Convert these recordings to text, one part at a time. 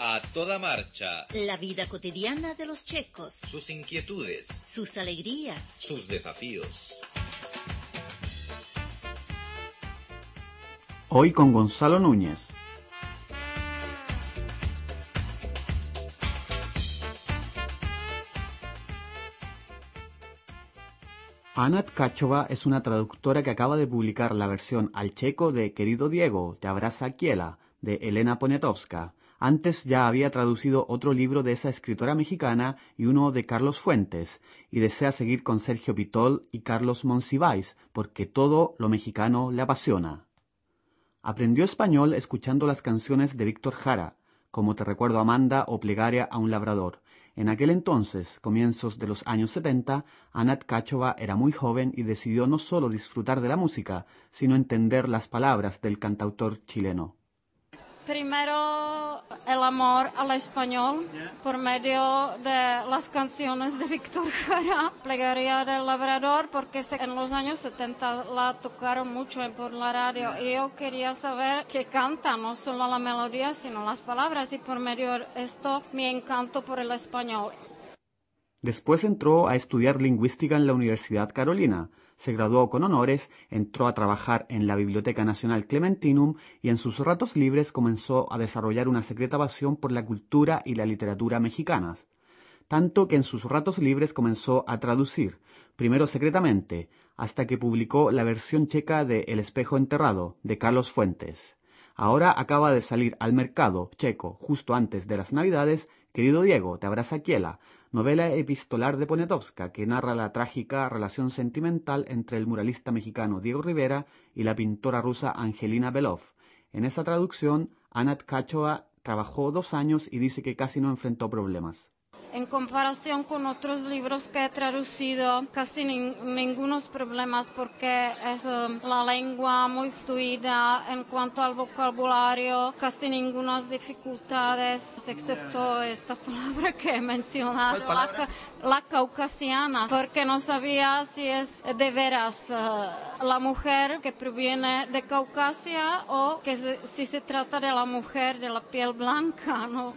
A toda marcha. La vida cotidiana de los checos. Sus inquietudes. Sus alegrías. Sus desafíos. Hoy con Gonzalo Núñez. Anna Tkachova es una traductora que acaba de publicar la versión al checo de Querido Diego, te abraza Kiela, de Elena Poniatowska. Antes ya había traducido otro libro de esa escritora mexicana y uno de Carlos Fuentes, y desea seguir con Sergio Pitol y Carlos Monsiváis, porque todo lo mexicano le apasiona. Aprendió español escuchando las canciones de Víctor Jara, como Te recuerdo Amanda o Plegaria a un labrador. En aquel entonces, comienzos de los años 70, Anna Tkachova era muy joven y decidió no solo disfrutar de la música, sino entender las palabras del cantautor chileno. Primero el amor al español por medio de las canciones de Víctor Jara, Plegaria del Labrador, porque en los años 70 la tocaron mucho por la radio y yo quería saber qué canta, no solo la melodía, sino las palabras, y por medio de esto mi encanto por el español. Después entró a estudiar lingüística en la Universidad Carolina, se graduó con honores, entró a trabajar en la Biblioteca Nacional Clementinum y en sus ratos libres comenzó a desarrollar una secreta pasión por la cultura y la literatura mexicanas. Tanto que en sus ratos libres comenzó a traducir, primero secretamente, hasta que publicó la versión checa de El espejo enterrado, de Carlos Fuentes. Ahora acaba de salir al mercado checo, justo antes de las Navidades, Querido Diego, te abraza Kiela, novela epistolar de Poniatowska que narra la trágica relación sentimental entre el muralista mexicano Diego Rivera y la pintora rusa Angelina Belov. En esa traducción, Anna Tkachova trabajó 2 años y dice que casi no enfrentó problemas. En comparación con otros libros que he traducido, casi ningunos problemas porque es la lengua muy fluida en cuanto al vocabulario, casi ninguna dificultades, excepto esta palabra que he mencionado, la caucasiana, porque no sabía si es de veras la mujer que proviene de Caucasia o que si se trata de la mujer de la piel blanca, ¿no?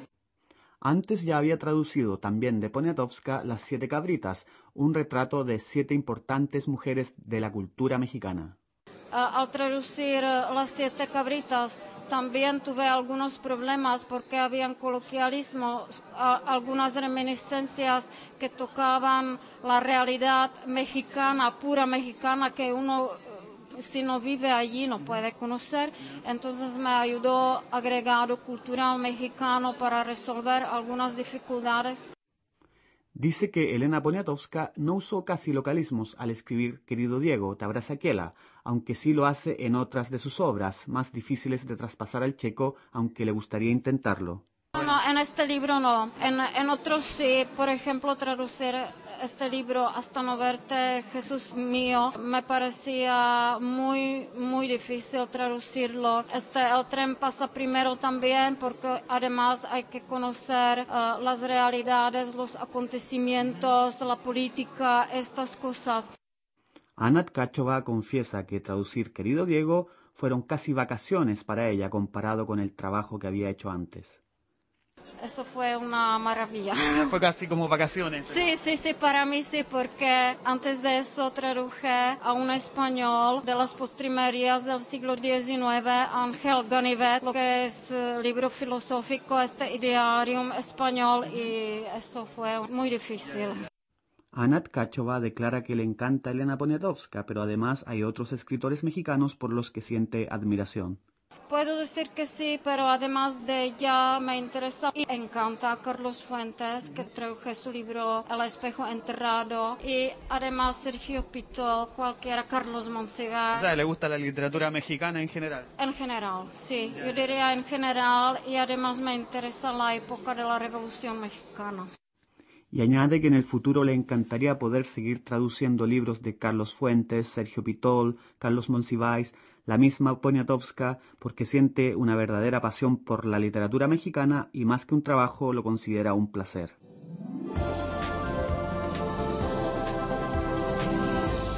Antes ya había traducido también de Poniatowska Las 7 cabritas, un retrato de 7 importantes mujeres de la cultura mexicana. Al traducir Las 7 cabritas también tuve algunos problemas porque habían coloquialismos, algunas reminiscencias que tocaban la realidad mexicana, pura mexicana, que uno si no vive allí no puede conocer. Entonces me ayudó agregado cultural mexicano para resolver algunas dificultades. Dice que Elena Poniatowska no usó casi localismos al escribir Querido Diego, te abraza Kiela, aunque sí lo hace en otras de sus obras, más difíciles de traspasar al checo, aunque le gustaría intentarlo. No, en este libro no. En otros sí. Por ejemplo, traducir este libro Hasta no verte, Jesús mío, me parecía muy difícil traducirlo. El tren pasa primero también porque además hay que conocer las realidades, los acontecimientos, la política, estas cosas. Anna Tkachova confiesa que traducir Querido Diego fueron casi vacaciones para ella comparado con el trabajo que había hecho antes. Esto fue una maravilla. Fue casi como vacaciones. Sí, para mí sí, porque antes de eso traduje a un español de las postrimerías del siglo XIX, Ángel Ganivet, lo que es libro filosófico, este idearium español, y esto fue muy difícil. Anna Tkachova declara que le encanta Elena Poniatowska, pero además hay otros escritores mexicanos por los que siente admiración. Puedo decir que sí, pero además de ella me interesa y encanta a Carlos Fuentes, que traduje su libro El espejo enterrado, y además Sergio Pitol, cualquiera, Carlos Monsiváis. O sea, ¿le gusta la literatura mexicana en general? En general, sí, yo diría en general, y además me interesa la época de la Revolución Mexicana. Y añade que en el futuro le encantaría poder seguir traduciendo libros de Carlos Fuentes, Sergio Pitol, Carlos Monsiváis, la misma Poniatowska, porque siente una verdadera pasión por la literatura mexicana y más que un trabajo lo considera un placer.